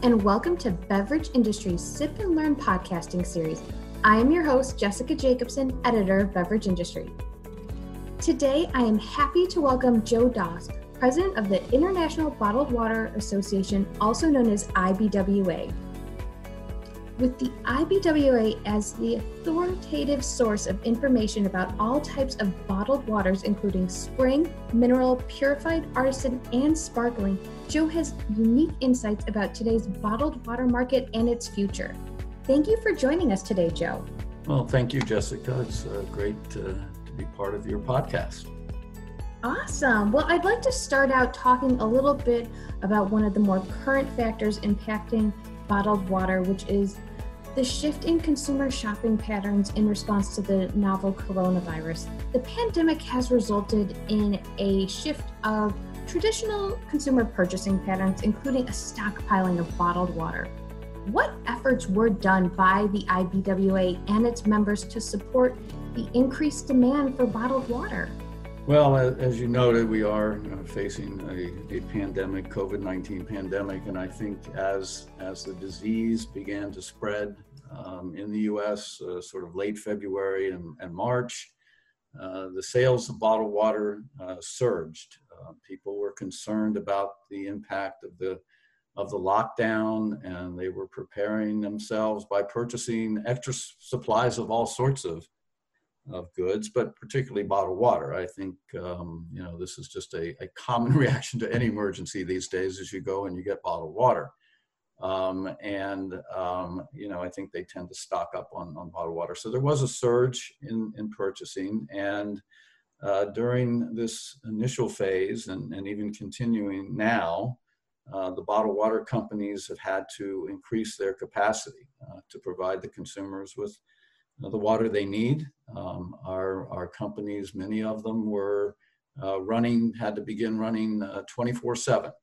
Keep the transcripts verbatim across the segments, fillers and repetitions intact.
and welcome to Beverage Industry's Sip and Learn podcasting series. I am your host, Jessica Jacobson, editor of Beverage Industry. Today, I am happy to welcome Joe Doss, president of the International Bottled Water Association, also known as I B W A. With the I B W A as the authoritative source of information about all types of bottled waters, including spring, mineral, purified, artisan, and sparkling, Joe has unique insights about today's bottled water market and its future. Thank you for joining us today, Joe. Well, thank you, Jessica. It's uh, great to, to be part of your podcast. Awesome. Well, I'd like to start out talking a little bit about one of the more current factors impacting bottled water, which is the shift in consumer shopping patterns in response to the novel coronavirus. The pandemic has resulted in a shift of traditional consumer purchasing patterns, including a stockpiling of bottled water. What efforts were done by the I B W A and its members to support the increased demand for bottled water? Well, as you noted, we are facing a, a pandemic, COVID nineteen pandemic, and I think as as the disease began to spread um, in the U S, uh, sort of late February and, and March, uh, the sales of bottled water uh, surged. Uh, people were concerned about the impact of the of the lockdown, and they were preparing themselves by purchasing extra supplies of all sorts of of goods, but particularly bottled water. I think, um, you know, this is just a, a common reaction to any emergency these days as you go and you get bottled water. Um, and, um, you know, I think they tend to stock up on, on bottled water. So there was a surge in, in purchasing. And uh, during this initial phase and, and even continuing now, uh, the bottled water companies have had to increase their capacity uh, to provide the consumers with the water they need. Um, our, our companies, many of them were uh, running, had to begin running uh, twenty-four seven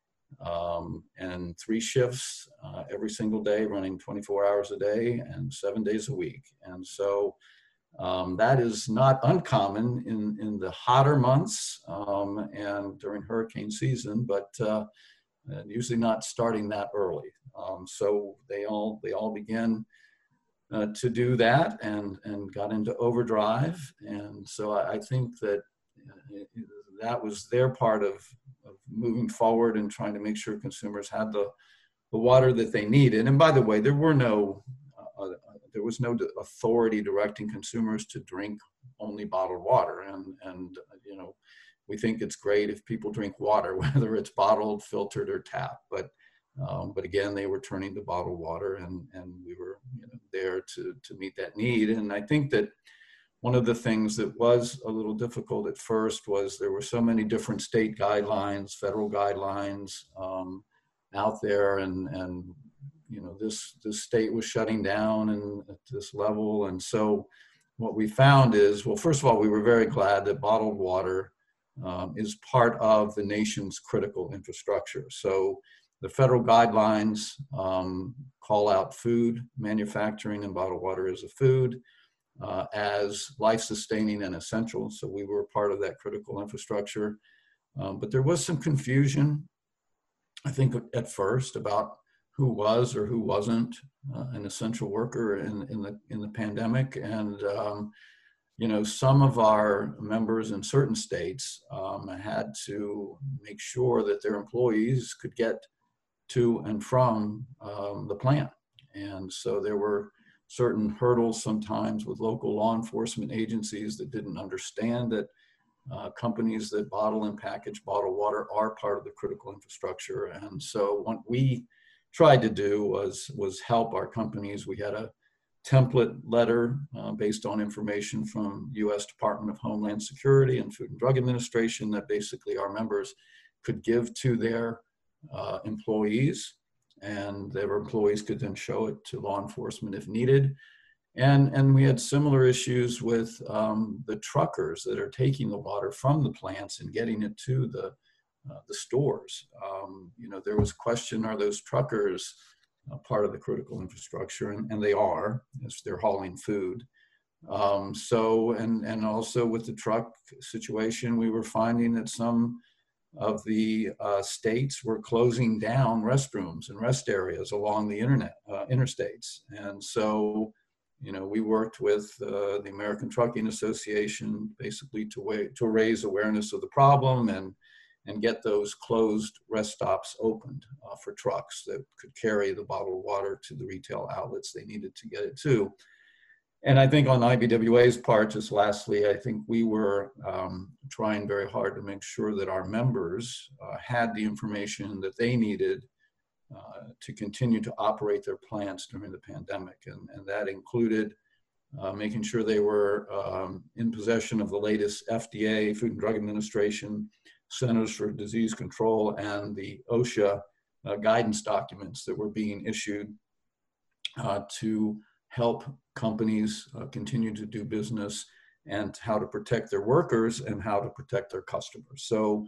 um, and three shifts uh, every single day, running twenty-four hours a day and seven days a week. And so um, that is not uncommon in, in the hotter months um, and during hurricane season, but uh, usually not starting that early. Um, so they all, they all began Uh, to do that and, and got into overdrive. And so I, I think that uh, that was their part of, of moving forward and trying to make sure consumers had the, the water that they needed. And by the way, there were no, uh, there was no authority directing consumers to drink only bottled water. And, and you know, we think it's great if people drink water, whether it's bottled, filtered, or tap. But Um, but again, they were turning to bottled water, and, and we were you know, there to, to meet that need. And I think that one of the things that was a little difficult at first was there were so many different state guidelines, federal guidelines um, out there, and, and you know this, this state was shutting down and at this level. And so what we found is, well, first of all, we were very glad that bottled water um, is part of the nation's critical infrastructure. So the federal guidelines um, call out food manufacturing and bottled water as a food uh, as life-sustaining and essential. So we were part of that critical infrastructure. Um, but there was some confusion, I think, at first about who was or who wasn't uh, an essential worker in, in the in the pandemic. And um, you know, some of our members in certain states um, had to make sure that their employees could get to and from um, the plant. And so there were certain hurdles sometimes with local law enforcement agencies that didn't understand that uh, companies that bottle and package bottled water are part of the critical infrastructure. And so what we tried to do was, was help our companies. We had a template letter uh, based on information from U S Department of Homeland Security and Food and Drug Administration that basically our members could give to their Uh, employees, and their employees could then show it to law enforcement if needed. And, and we had similar issues with um, the truckers that are taking the water from the plants and getting it to the, uh, the stores. Um, you know, there was a question, are those truckers uh, part of the critical infrastructure? And, and they are, as they're hauling food. Um, so, and, and also with the truck situation, we were finding that some of the uh, states were closing down restrooms and rest areas along the internet, uh, interstates. And so, you know, we worked with uh, the American Trucking Association basically to, wa- to raise awareness of the problem and, and get those closed rest stops opened uh, for trucks that could carry the bottled water to the retail outlets they needed to get it to. And I think on I B W A's part, just lastly, I think we were um, trying very hard to make sure that our members uh, had the information that they needed uh, to continue to operate their plants during the pandemic. And, and that included uh, making sure they were um, in possession of the latest F D A, Food and Drug Administration, Centers for Disease Control, and the OSHA uh, guidance documents that were being issued uh, to help companies uh, continue to do business, and how to protect their workers and how to protect their customers. So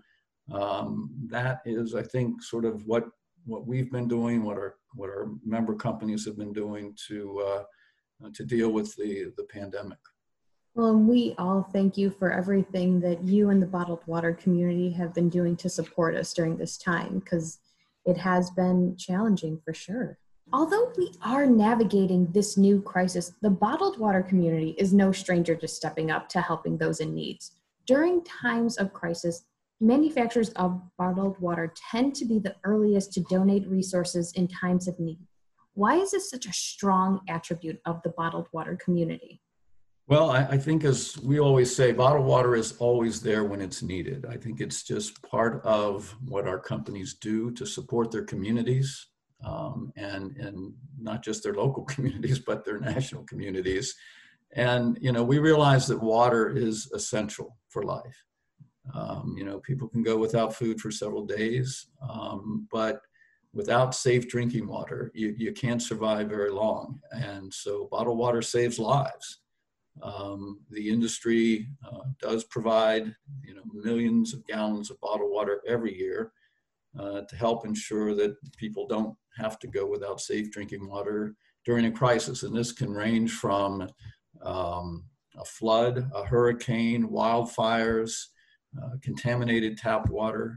um, that is, I think, sort of what what we've been doing, what our what our member companies have been doing to uh, to deal with the the pandemic. Well, and we all thank you for everything that you and the bottled water community have been doing to support us during this time, because it has been challenging for sure. Although we are navigating this new crisis, the bottled water community is no stranger to stepping up to helping those in need. During times of crisis, manufacturers of bottled water tend to be the earliest to donate resources in times of need. Why is this such a strong attribute of the bottled water community? Well, I, I think, as we always say, bottled water is always there when it's needed. I think it's just part of what our companies do to support their communities. Um, and, and not just their local communities, but their national communities. And, you know, we realize that water is essential for life. Um, you know, people can go without food for several days, um, but without safe drinking water, you, you can't survive very long. And so bottled water saves lives. Um, the industry uh, does provide, you know, millions of gallons of bottled water every year uh, to help ensure that people don't have to go without safe drinking water during a crisis. And this can range from um, a flood, a hurricane, wildfires, uh, contaminated tap water.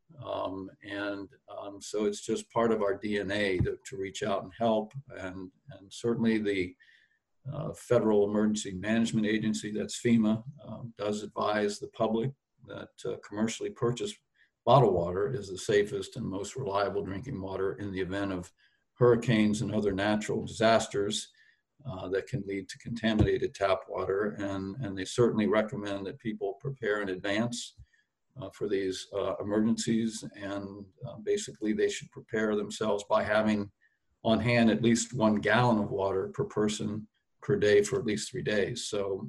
Um, and um, so it's just part of our D N A to, to reach out and help. And, and certainly the uh, Federal Emergency Management Agency, that's FEMA, um, does advise the public that uh, commercially purchased bottled water is the safest and most reliable drinking water in the event of hurricanes and other natural disasters uh, that can lead to contaminated tap water. And, and they certainly recommend that people prepare in advance uh, for these uh, emergencies. And uh, basically they should prepare themselves by having on hand at least one gallon of water per person per day for at least three days. So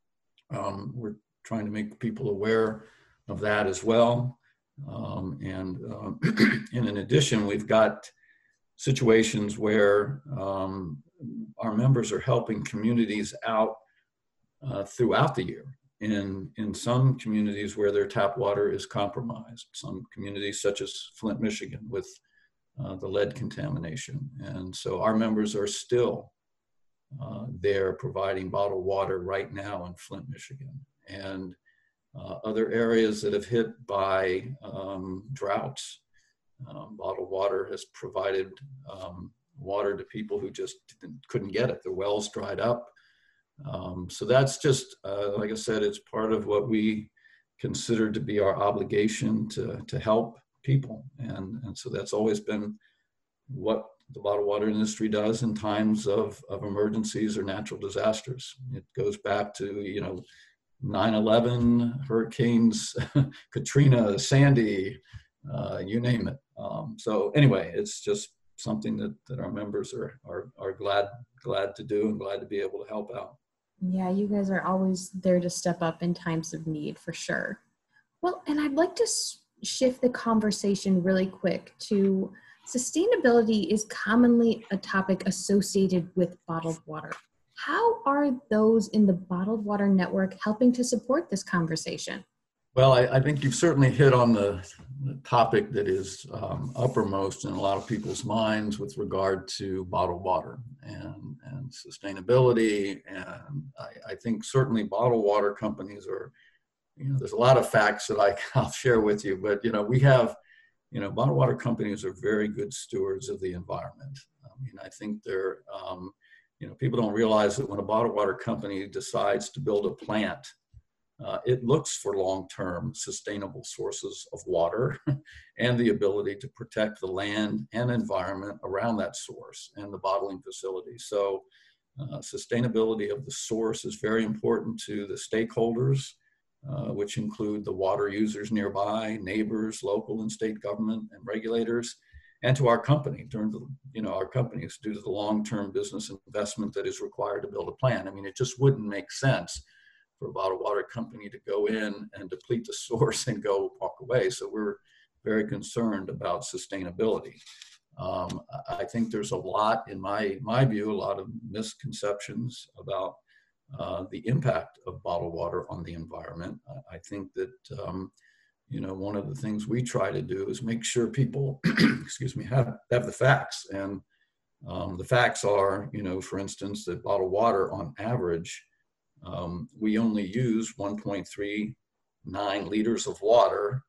um, we're trying to make people aware of that as well. Um, and, um, and in addition, we've got situations where um, our members are helping communities out uh, throughout the year. In, in some communities where their tap water is compromised, some communities such as Flint, Michigan, with uh, the lead contamination. And so our members are still uh, there providing bottled water right now in Flint, Michigan. And Uh, other areas that have hit by um, droughts. Um, bottled water has provided um, water to people who just couldn't get it. The wells dried up. Um, so that's just, uh, like I said, it's part of what we consider to be our obligation to, to help people. And, and so that's always been what the bottled water industry does in times of, of emergencies or natural disasters. It goes back to, you know, nine eleven, hurricanes, Katrina, Sandy, uh, you name it. Um, so anyway, it's just something that, that our members are, are, are glad, glad to do and glad to be able to help out. Yeah, you guys are always there to step up in times of need for sure. Well, and I'd like to shift the conversation really quick to sustainability is commonly a topic associated with bottled water. How are those in the bottled water network helping to support this conversation? Well, I, I think you've certainly hit on the, the topic that is um, uppermost in a lot of people's minds with regard to bottled water and, and sustainability. And I, I think certainly bottled water companies are you know, there's a lot of facts that I, I'll share with you, but, you know, we have, you know, bottled water companies are very good stewards of the environment. I mean, I think they're, um, you know, people don't realize that when a bottled water company decides to build a plant, uh, it looks for long-term sustainable sources of water and the ability to protect the land and environment around that source and the bottling facility. So uh, sustainability of the source is very important to the stakeholders, uh, which include the water users nearby, neighbors, local and state government and regulators, and to our company, during the, you know, our companies, due to the long-term business investment that is required to build a plant. I mean, it just wouldn't make sense for a bottled water company to go in and deplete the source and go walk away. So we're very concerned about sustainability. Um, I think there's a lot, in my, my view, a lot of misconceptions about uh, the impact of bottled water on the environment. I think that, um, you know, one of the things we try to do is make sure people, excuse me, have, have the facts. And um, the facts are, you know, for instance, that bottled water on average, um, we only use one point three nine liters of water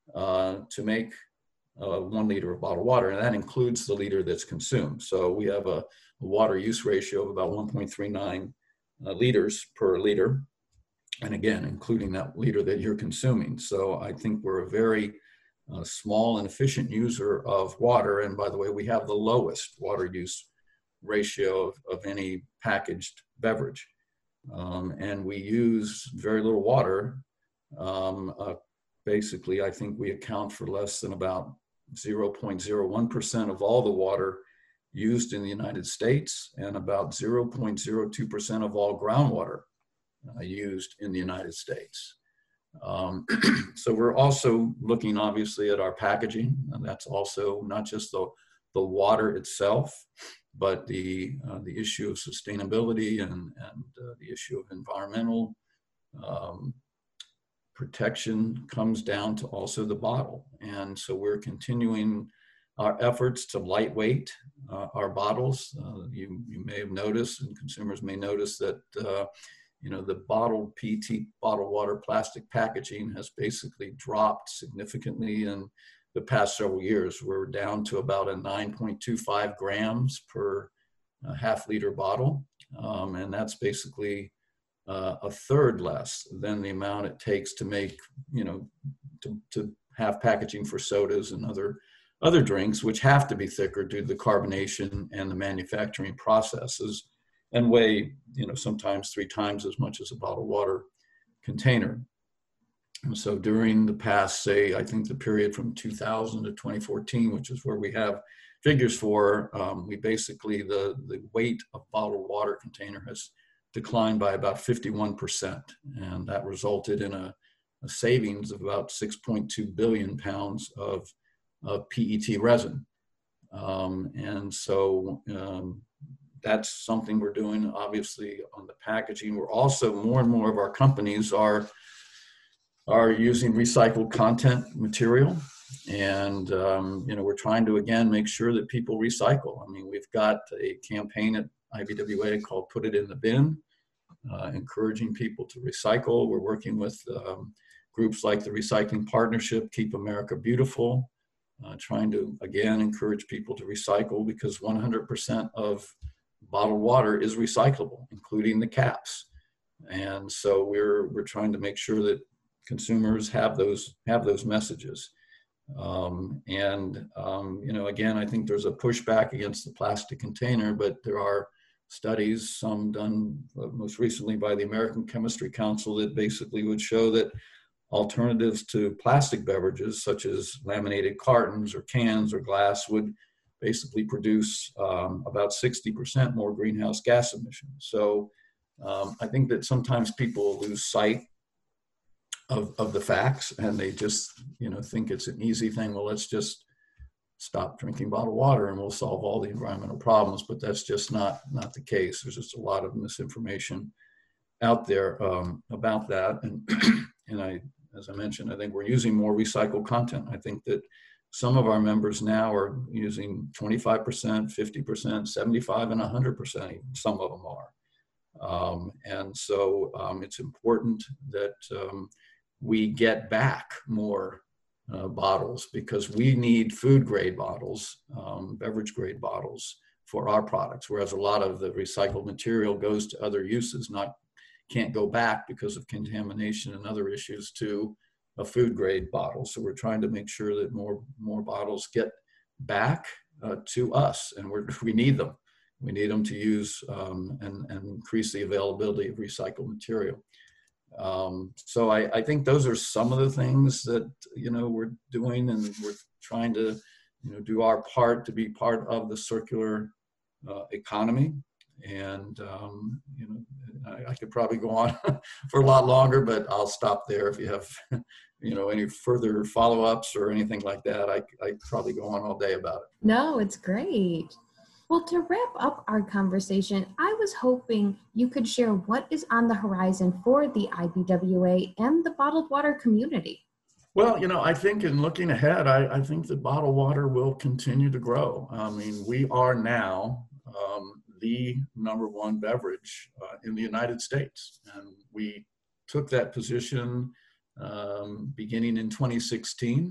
uh, to make uh, one liter of bottled water. And that includes the liter that's consumed. So we have a, a water use ratio of about one point three nine uh, liters per liter. And again, including that liter that you're consuming. So I think we're a very uh, small and efficient user of water. And by the way, we have the lowest water use ratio of, of any packaged beverage. Um, and we use very little water. Um, uh, basically, I think we account for less than about zero point zero one percent of all the water used in the United States and about zero point zero two percent of all groundwater Uh, used in the United States. Um, so we're also looking obviously at our packaging, and that's also not just the, the water itself, but the, uh, the issue of sustainability and, and uh, the issue of environmental um, protection comes down to also the bottle. And so we're continuing our efforts to lightweight uh, our bottles. Uh, you, you may have noticed, and consumers may notice that uh, you know, the bottled P E T, bottled water plastic packaging has basically dropped significantly in the past several years. We're down to about a nine point two five grams per uh, half liter bottle. Um, and that's basically uh, a third less than the amount it takes to make, you know, to, to have packaging for sodas and other, other drinks, which have to be thicker due to the carbonation and the manufacturing processes, and weigh, you know, sometimes three times as much as a bottled water container. And so during the past, say, I think the period from two thousand to twenty fourteen, which is where we have figures for, um, we basically, the, the weight of bottled water container has declined by about fifty-one percent. And that resulted in a, a savings of about six point two billion pounds of, of P E T resin. Um, and so, um, that's something we're doing, obviously, on the packaging. We're also, more and more of our companies are, are using recycled content material. And, um, you know, we're trying to, again, make sure that people recycle. I mean, we've got a campaign at I B W A called Put It in the Bin, uh, encouraging people to recycle. We're working with um, groups like the Recycling Partnership, Keep America Beautiful, uh, trying to, again, encourage people to recycle, because one hundred percent of bottled water is recyclable, including the caps. And so we're we're trying to make sure that consumers have those have those messages. Um, and um, you know, again, I think there's a pushback against the plastic container, but there are studies, some done most recently by the American Chemistry Council, that basically would show that alternatives to plastic beverages, such as laminated cartons or cans or glass, would basically produce um, about sixty percent more greenhouse gas emissions. So um, I think that sometimes people lose sight of, of the facts, and they just, you know, think it's an easy thing. Well, let's just stop drinking bottled water and we'll solve all the environmental problems. But that's just not, not the case. There's just a lot of misinformation out there um, about that. And, and I, as I mentioned, I think we're using more recycled content. I think that some of our members now are using twenty-five percent, fifty percent, seventy-five, and one hundred percent. Some of them are. Um, and so um, it's important that um, we get back more uh, bottles, because we need food grade bottles, um, beverage grade bottles for our products, whereas a lot of the recycled material goes to other uses, not can't go back because of contamination and other issues to a food grade bottle. So we're trying to make sure that more more bottles get back uh, to us, and we're, we need them. We need them to use um, and, and increase the availability of recycled material. Um, so I, I think those are some of the things that, you know, we're doing, and we're trying to, you know, do our part to be part of the circular uh, economy. And, um, you know, I, I could probably go on for a lot longer, but I'll stop there. If you have, you know, any further follow-ups or anything like that, I I probably go on all day about it. No, it's great. Well, to wrap up our conversation, I was hoping you could share what is on the horizon for the I B W A and the bottled water community. Well, you know, I think in looking ahead, I, I think that bottled water will continue to grow. I mean, we are now um, the number one beverage uh, in the United States. And we took that position um, beginning in twenty sixteen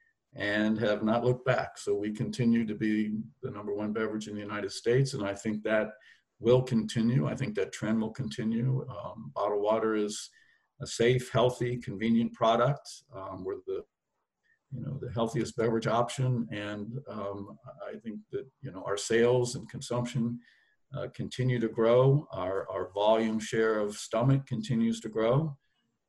and have not looked back. So we continue to be the number one beverage in the United States. And I think that will continue. I think that trend will continue. Um, bottled water is a safe, healthy, convenient product. Um, we're the you know, the healthiest beverage option. And um, I think that, you know, our sales and consumption uh, continue to grow. Our, our volume share of stomach continues to grow.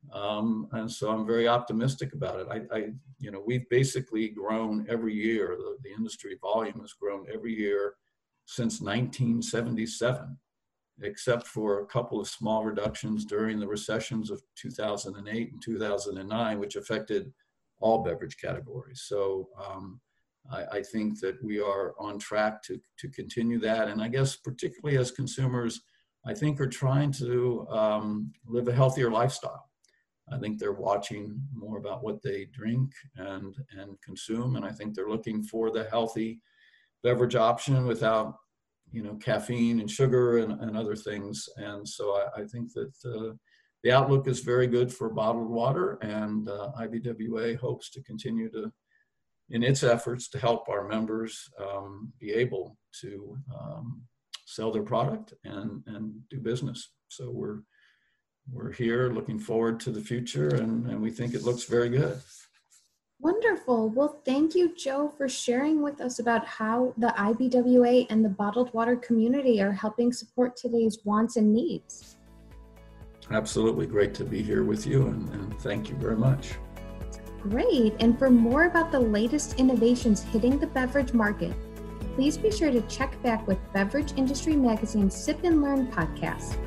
Um, and so I'm very optimistic about it. I, I you know, we've basically grown every year. The, the industry volume has grown every year since nineteen seventy-seven, except for a couple of small reductions during the recessions of two thousand eight and two thousand nine, which affected all beverage categories. So um, I, I think that we are on track to, to continue that. And I guess particularly as consumers, I think are trying to um, live a healthier lifestyle. I think they're watching more about what they drink and, and consume. And I think they're looking for the healthy beverage option without, you know, caffeine and sugar and, and other things. And so I, I think that uh, the outlook is very good for bottled water, and uh, I B W A hopes to continue to, in its efforts to help our members um, be able to um, sell their product and, and do business. So we're, we're here looking forward to the future, and, and we think it looks very good. Wonderful. Well, thank you, Joe, for sharing with us about how the I B W A and the bottled water community are helping support today's wants and needs. Absolutely. Great to be here with you, and, and thank you very much. Great. And for more about the latest innovations hitting the beverage market, please be sure to check back with Beverage Industry Magazine's Sip and Learn podcast.